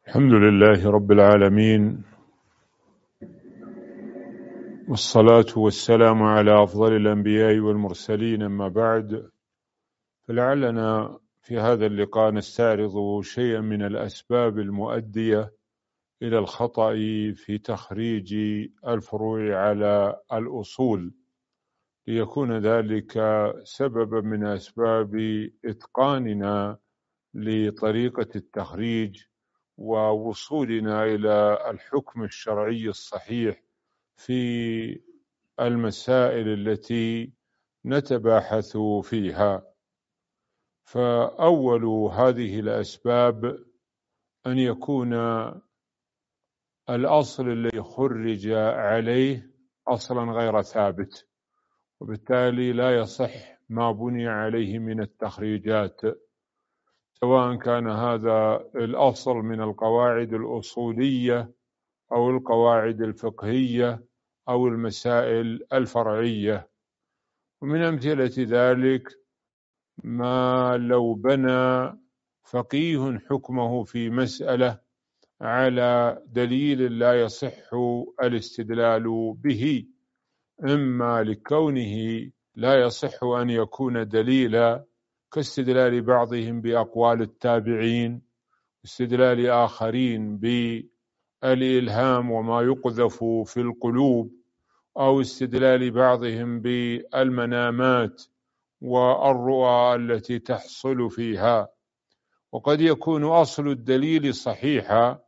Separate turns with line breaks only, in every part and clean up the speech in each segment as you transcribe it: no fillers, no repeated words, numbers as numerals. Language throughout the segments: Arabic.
الحمد لله رب العالمين، والصلاة والسلام على أفضل الأنبياء والمرسلين، أما بعد، فلعلنا في هذا اللقاء نستعرض شيئا من الأسباب المؤدية إلى الخطأ في تخريج الفروع على الأصول، ليكون ذلك سببا من أسباب إتقاننا لطريقة التخريج ووصولنا إلى الحكم الشرعي الصحيح في المسائل التي نتباحث فيها. فأول هذه الأسباب أن يكون الأصل الذي خرج عليه أصلا غير ثابت، وبالتالي لا يصح ما بني عليه من التخريجات، سواء كان هذا الأصل من القواعد الأصولية أو القواعد الفقهية أو المسائل الفرعية. ومن أمثلة ذلك ما لو بنى فقيه حكمه في مسألة على دليل لا يصح الاستدلال به، إما لكونه لا يصح أن يكون دليلا كاستدلال بعضهم بأقوال التابعين، استدلال آخرين بالإلهام وما يقذف في القلوب، أو استدلال بعضهم بالمنامات والرؤى التي تحصل فيها. وقد يكون أصل الدليل صحيحا،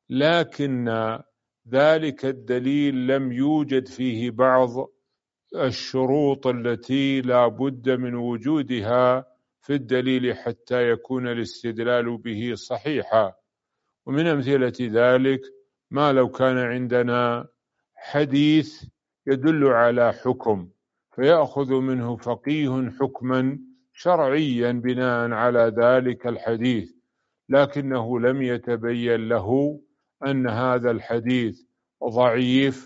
لكن ذلك الدليل لم يوجد فيه بعض الشروط التي لا بد من وجودها في الدليل حتى يكون الاستدلال به صحيحا. ومن أمثلة ذلك ما لو كان عندنا حديث يدل على حكم، فيأخذ منه فقيه حكما شرعيا بناء على ذلك الحديث، لكنه لم يتبين له أن هذا الحديث ضعيف،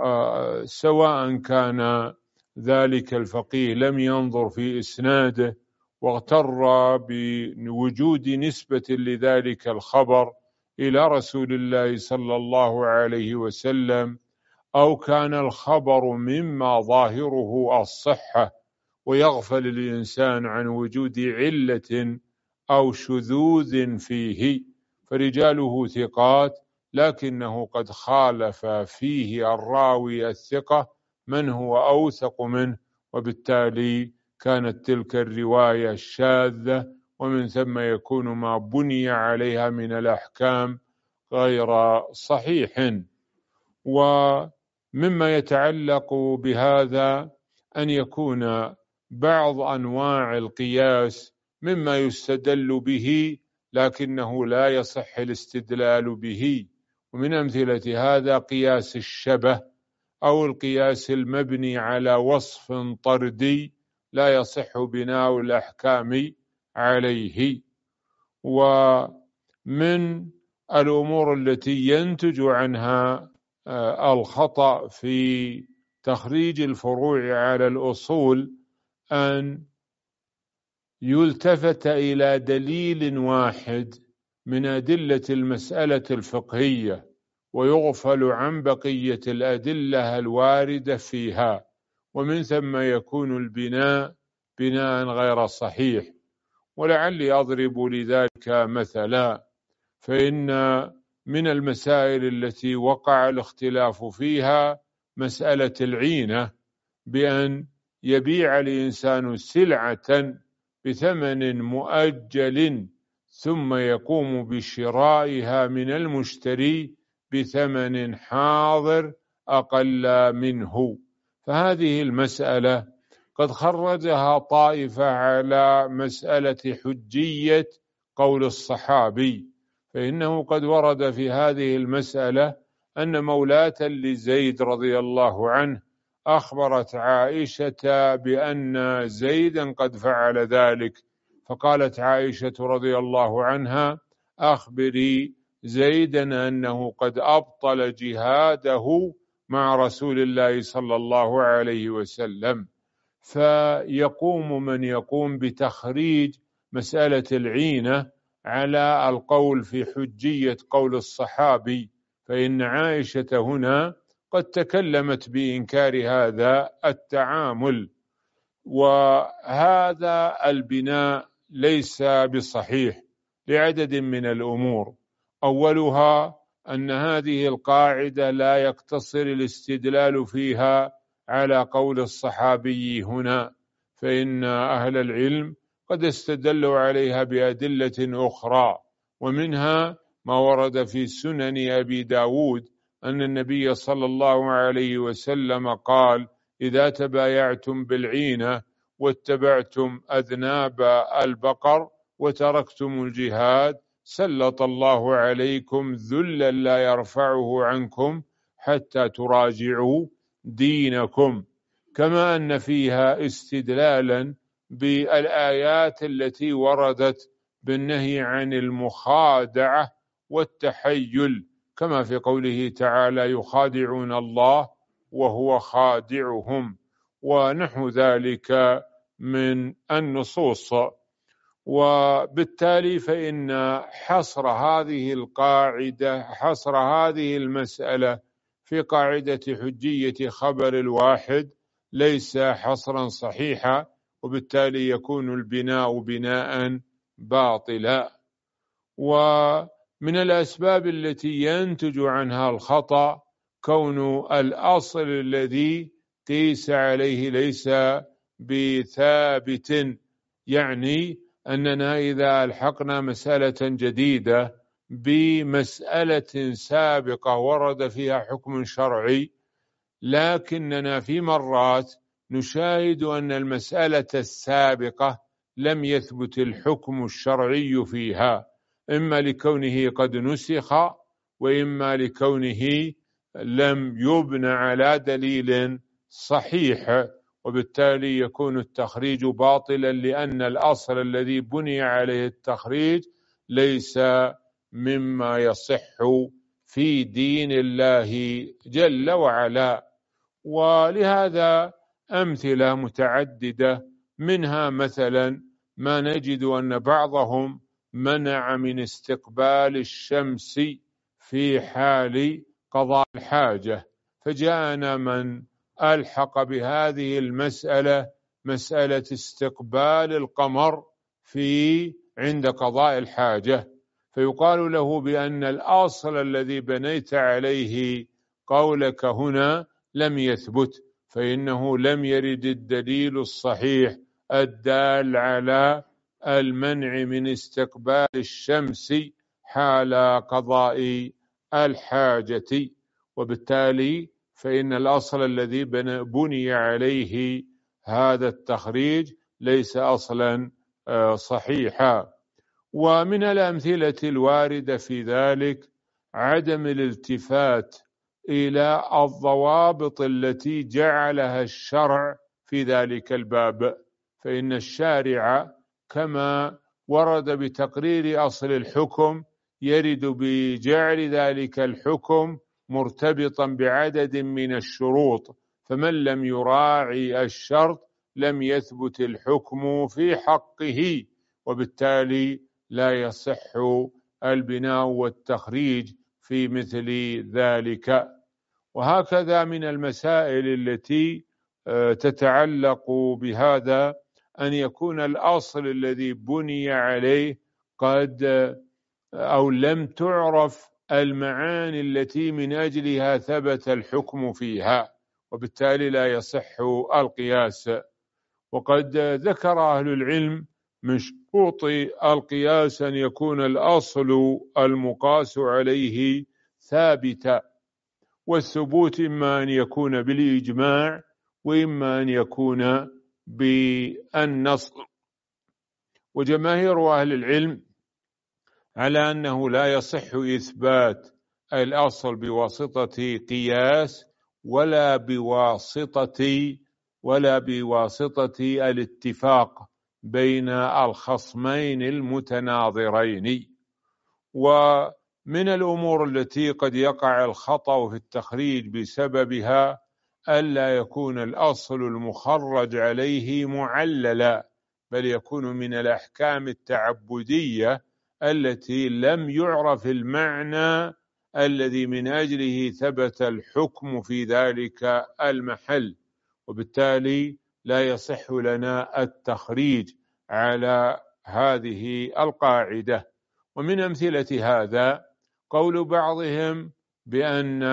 سواء كان ذلك الفقيه لم ينظر في إسناده واغتر بوجود نسبة لذلك الخبر إلى رسول الله صلى الله عليه وسلم، أو كان الخبر مما ظاهره الصحة ويغفل الإنسان عن وجود علة أو شذوذ فيه، فرجاله ثقات لكنه قد خالف فيه الراوي الثقة من هو أوثق منه، وبالتالي كانت تلك الرواية شاذة، ومن ثم يكون ما بني عليها من الأحكام غير صحيح. ومما يتعلق بهذا أن يكون بعض أنواع القياس مما يستدل به لكنه لا يصح الاستدلال به، ومن أمثلة هذا قياس الشبه أو القياس المبني على وصف طردي لا يصح بناء الأحكام عليه. ومن الأمور التي ينتج عنها الخطأ في تخريج الفروع على الأصول أن يلتفت إلى دليل واحد من أدلة المسألة الفقهية ويغفل عن بقية الأدلة الواردة فيها، ومن ثم يكون البناء بناء غير صحيح. ولعلي أضرب لذلك مثلا، فإن من المسائل التي وقع الاختلاف فيها مسألة العينة، بأن يبيع الإنسان سلعة بثمن مؤجل ثم يقوم بشرائها من المشتري بثمن حاضر أقل منه. فهذه المسألة قد خرجها طائفة على مسألة حجية قول الصحابي، فإنه قد ورد في هذه المسألة أن مولاة لزيد رضي الله عنه أخبرت عائشة بأن زيدا قد فعل ذلك، فقالت عائشة رضي الله عنها: أخبري زيدا أنه قد أبطل جهاده مع رسول الله صلى الله عليه وسلم. فيقوم من يقوم بتخريج مسألة العينة على القول في حجية قول الصحابي، فإن عائشة هنا قد تكلمت بإنكار هذا التعامل، وهذا البناء ليس بصحيح لعدد من الأمور. أولها أن هذه القاعدة لا يقتصر الاستدلال فيها على قول الصحابي هنا، فإن أهل العلم قد استدلوا عليها بأدلة أخرى، ومنها ما ورد في سنن أبي داود أن النبي صلى الله عليه وسلم قال: إذا تبايعتم بالعينة واتبعتم أذناب البقر وتركتم الجهاد سلط الله عليكم ذلا لا يرفعه عنكم حتى تراجعوا دينكم. كما أن فيها استدلالا بالآيات التي وردت بالنهي عن المخادعة والتحيل، كما في قوله تعالى: يخادعون الله وهو خادعهم، ونحو ذلك من النصوص. وبالتالي فإن حصر هذه المسألة في قاعدة حجية خبر الواحد ليس حصرا صحيحا، وبالتالي يكون البناء بناء باطلا. ومن الأسباب التي ينتج عنها الخطأ كون الأصل الذي قيس عليه ليس بثابت، يعني أننا إذا ألحقنا مسألة جديدة بمسألة سابقة ورد فيها حكم شرعي، لكننا في مرات نشاهد أن المسألة السابقة لم يثبت الحكم الشرعي فيها، إما لكونه قد نسخ، وإما لكونه لم يبنى على دليل صحيح، وبالتالي يكون التخريج باطلا، لأن الأصل الذي بني عليه التخريج ليس مما يصح في دين الله جل وعلا. ولهذا أمثلة متعددة، منها مثلا ما نجد أن بعضهم منع من استقبال الشمس في حال قضاء الحاجة، فجاءنا من ألحق بهذه المسألة مسألة استقبال القمر عند قضاء الحاجة، فيقال له بأن الأصل الذي بنيت عليه قولك هنا لم يثبت، فإنه لم يرد الدليل الصحيح الدال على المنع من استقبال الشمس حال قضاء الحاجة، وبالتالي فإن الأصل الذي بني عليه هذا التخريج ليس أصلا صحيحا. ومن الأمثلة الواردة في ذلك عدم الالتفات إلى الضوابط التي جعلها الشرع في ذلك الباب، فإن الشارع كما ورد بتقرير أصل الحكم يرد بجعل ذلك الحكم مرتبطا بعدد من الشروط، فمن لم يراعي الشرط لم يثبت الحكم في حقه، وبالتالي لا يصح البناء والتخريج في مثل ذلك. وهكذا من المسائل التي تتعلق بهذا أن يكون الأصل الذي بني عليه قد أو لم تعرف المعاني التي من أجلها ثبت الحكم فيها، وبالتالي لا يصح القياس. وقد ذكر أهل العلم من شروط القياس أن يكون الأصل المقاس عليه ثابتا، والثبوت إما أن يكون بالإجماع وإما أن يكون بالنص. وجماهير أهل العلم على أنه لا يصح إثبات الأصل بواسطة قياس ولا بواسطة الاتفاق بين الخصمين المتناظرين. ومن الأمور التي قد يقع الخطأ في التخريج بسببها ألا يكون الأصل المخرج عليه معللا، بل يكون من الأحكام التعبدية التي لم يعرف المعنى الذي من أجله ثبت الحكم في ذلك المحل، وبالتالي لا يصح لنا التخريج على هذه القاعدة. ومن أمثلة هذا قول بعضهم بأن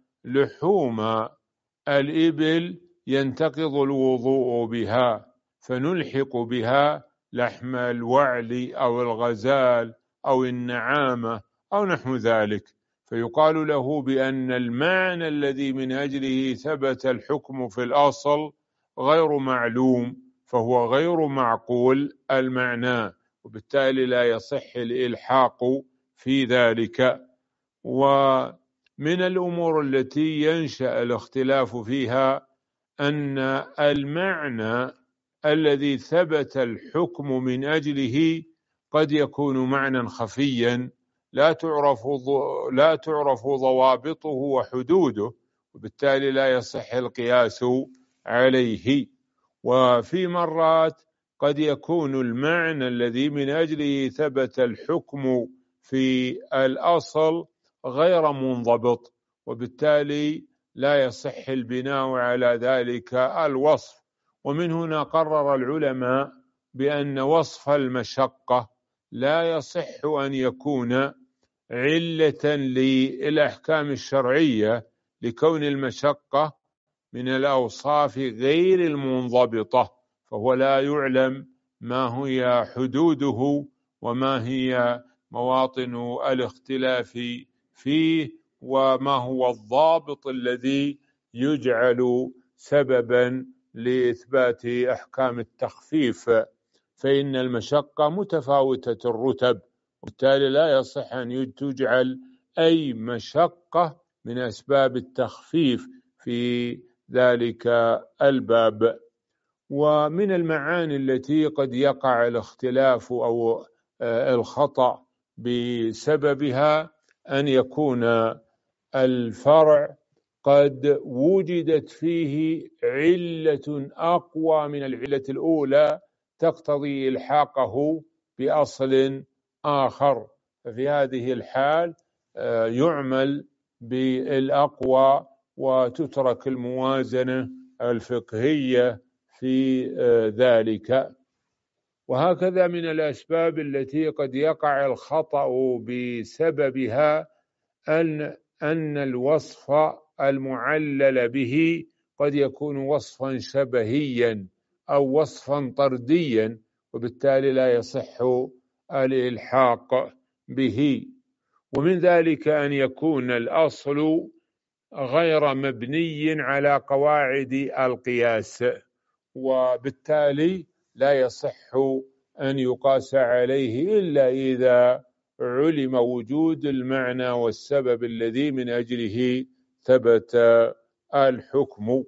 لحوم الإبل ينتقض الوضوء بها، فنلحق بها لحم الوعل أو الغزال أو النعامة أو نحو ذلك، فيقال له بأن المعنى الذي من أجله ثبت الحكم في الأصل غير معلوم، فهو غير معقول المعنى، وبالتالي لا يصح الإلحاق في ذلك. ومن الأمور التي ينشأ الاختلاف فيها أن المعنى الذي ثبت الحكم من أجله قد يكون معنى خفيا لا تعرف ضوابطه وحدوده، وبالتالي لا يصح القياس عليه. وفي مرات قد يكون المعنى الذي من أجله ثبت الحكم في الأصل غير منضبط، وبالتالي لا يصح البناء على ذلك الوصف. ومن هنا قرر العلماء بأن وصف المشقة لا يصح أن يكون علة للأحكام الشرعية، لكون المشقة من الأوصاف غير المنضبطة، فهو لا يعلم ما هي حدوده وما هي مواطن الاختلاف فيه، وما هو الضابط الذي يجعل سببا لإثبات أحكام التخفيف، فإن المشقة متفاوتة الرتب، وبالتالي لا يصح أن تجعل أي مشقة من أسباب التخفيف في ذلك الباب. ومن المعاني التي قد يقع الاختلاف أو الخطأ بسببها أن يكون الفرع قد وجدت فيه علة أقوى من العلة الأولى تقتضي إلحاقه بأصل آخر، ففي هذه الحال يعمل بالأقوى وتترك الموازنة الفقهية في ذلك. وهكذا من الأسباب التي قد يقع الخطأ بسببها أن الوصف المعلل به قد يكون وصفا شبهيا أو وصفا طرديا، وبالتالي لا يصح الإلحاق به. ومن ذلك أن يكون الأصل غير مبني على قواعد القياس، وبالتالي لا يصح أن يقاس عليه إلا إذا علم وجود المعنى والسبب الذي من أجله ثبت الحكم.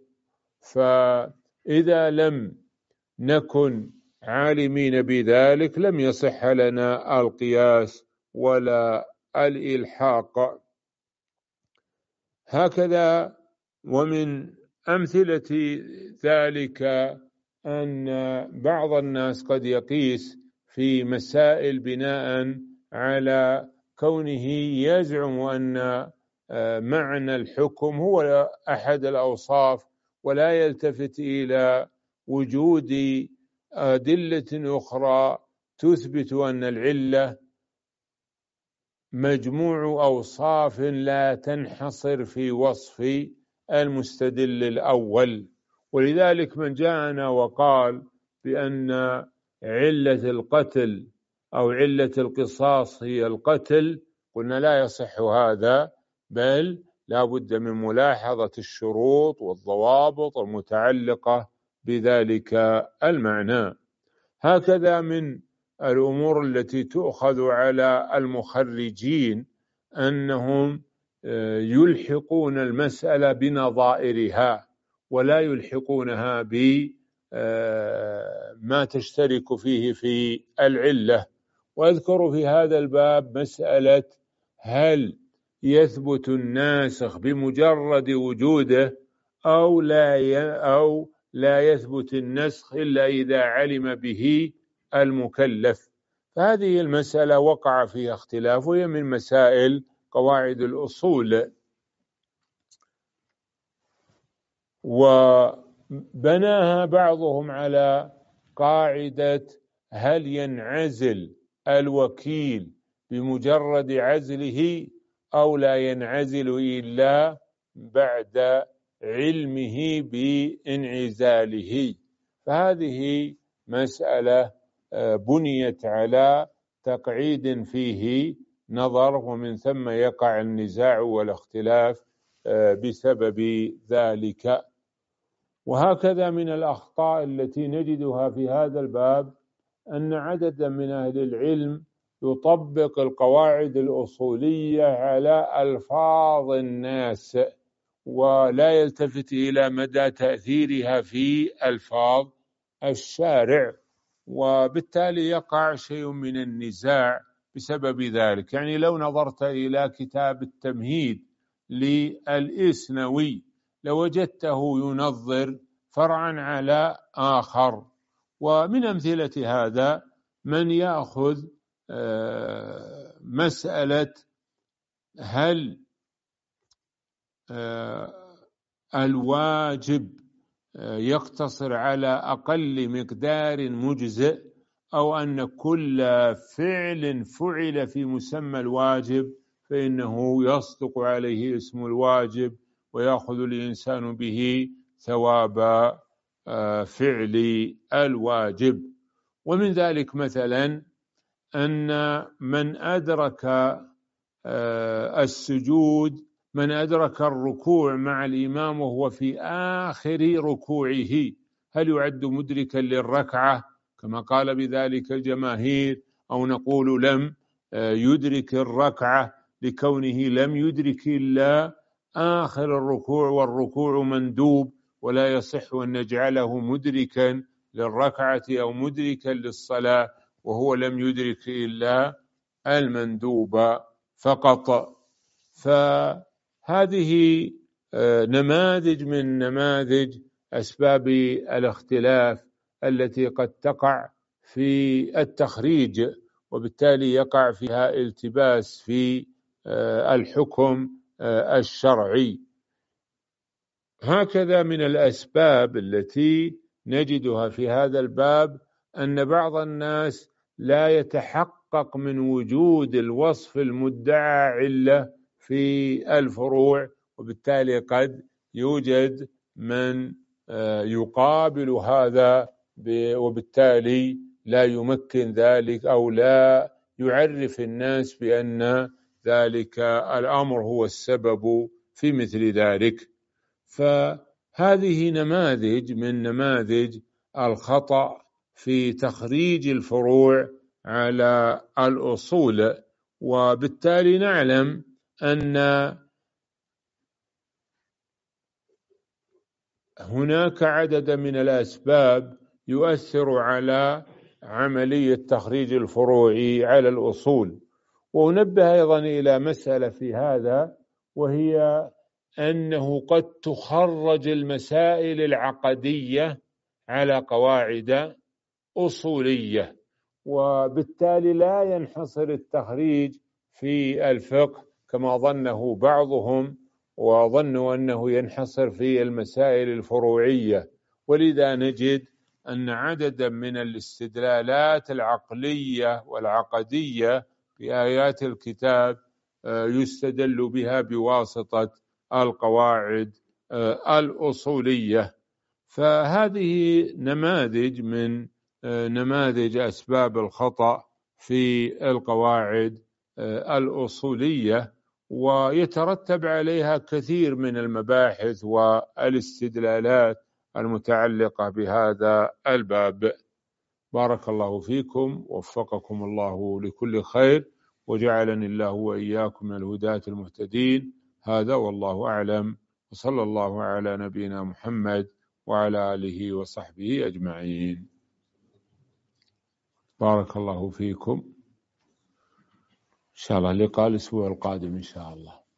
فإذا لم نكن عالمين بذلك لم يصح لنا القياس ولا الإلحاق. هكذا ومن أمثلة ذلك أن بعض الناس قد يقيس في مسائل بناء على كونه يزعم أن معنى الحكم هو أحد الأوصاف، ولا يلتفت إلى وجود أدلة أخرى تثبت أن العلة مجموع أوصاف لا تنحصر في وصف المستدل الأول. ولذلك من جاءنا وقال بأن علة القتل أو علة القصاص هي القتل، قلنا لا يصح هذا، بل لا بد من ملاحظة الشروط والضوابط المتعلقة بذلك المعنى. هكذا من الأمور التي تؤخذ على المخرجين أنهم يلحقون المسألة بنظائرها ولا يلحقونها بما تشترك فيه في العلة. وأذكر في هذا الباب مسألة هل يثبت الناسخ بمجرد وجوده أو لا يثبت النسخ إلا إذا علم به المكلف. فهذه المسألة وقع فيها اختلاف، وهي من مسائل قواعد الأصول. وبناها بعضهم على قاعدة: هل ينعزل الوكيل بمجرد عزله أو لا ينعزل إلا بعد علمه بانعزاله؟ فهذه مسألة بنيت على تقعيد فيه نظر، ومن ثم يقع النزاع والاختلاف بسبب ذلك. وهكذا من الأخطاء التي نجدها في هذا الباب أن عددا من أهل العلم يطبق القواعد الأصولية على ألفاظ الناس ولا يلتفت إلى مدى تأثيرها في ألفاظ الشارع، وبالتالي يقع شيء من النزاع بسبب ذلك. يعني لو نظرت إلى كتاب التمهيد للإسنوي لوجدته ينظر فرعا على آخر. ومن أمثلة هذا من يأخذ مسألة هل الواجب يقتصر على أقل مقدار مجزئ، أو أن كل فعل فعل في مسمى الواجب فإنه يصدق عليه اسم الواجب ويأخذ الإنسان به ثواب فعل الواجب. ومن ذلك مثلا أن من أدرك السجود، من أدرك الركوع مع الإمام وهو في آخر ركوعه، هل يعد مدركا للركعة كما قال بذلك الجماهير، أو نقول لم يدرك الركعة لكونه لم يدرك إلا آخر الركوع، والركوع مندوب ولا يصح أن نجعله مدركا للركعة أو مدركا للصلاة وهو لم يدرك إلا المندوب فقط. فهذه نماذج من نماذج أسباب الاختلاف التي قد تقع في التخريج، وبالتالي يقع فيها التباس في الحكم الشرعي. هكذا من الأسباب التي نجدها في هذا الباب أن بعض الناس لا يتحقق من وجود الوصف المدعى علة في الفروع، وبالتالي قد يوجد من يقابل هذا، وبالتالي لا يمكن ذلك أو لا يعرف الناس بأن ذلك الأمر هو السبب في مثل ذلك. فهذه نماذج من نماذج الخطأ في تخريج الفروع على الأصول. وبالتالي نعلم أن هناك عدد من الأسباب يؤثر على عملية تخريج الفروع على الأصول. ونبه أيضا إلى مسألة في هذا، وهي أنه قد تخرج المسائل العقدية على قواعد أصولية، وبالتالي لا ينحصر التخريج في الفقه كما ظنه بعضهم، وظنوا أنه ينحصر في المسائل الفروعية. ولذا نجد أن عددا من الاستدلالات العقلية والعقدية في آيات الكتاب يستدل بها بواسطة القواعد الأصولية. فهذه نماذج من نماذج أسباب الخطأ في القواعد الأصولية، ويترتب عليها كثير من المباحث والاستدلالات المتعلقة بهذا الباب. بارك الله فيكم، وفقكم الله لكل خير، وجعلني الله وإياكم من الهداة المهتدين. هذا والله أعلم، وصلى الله على نبينا محمد وعلى آله وصحبه أجمعين. بارك الله فيكم. إن شاء الله لقاء الأسبوع القادم إن شاء الله.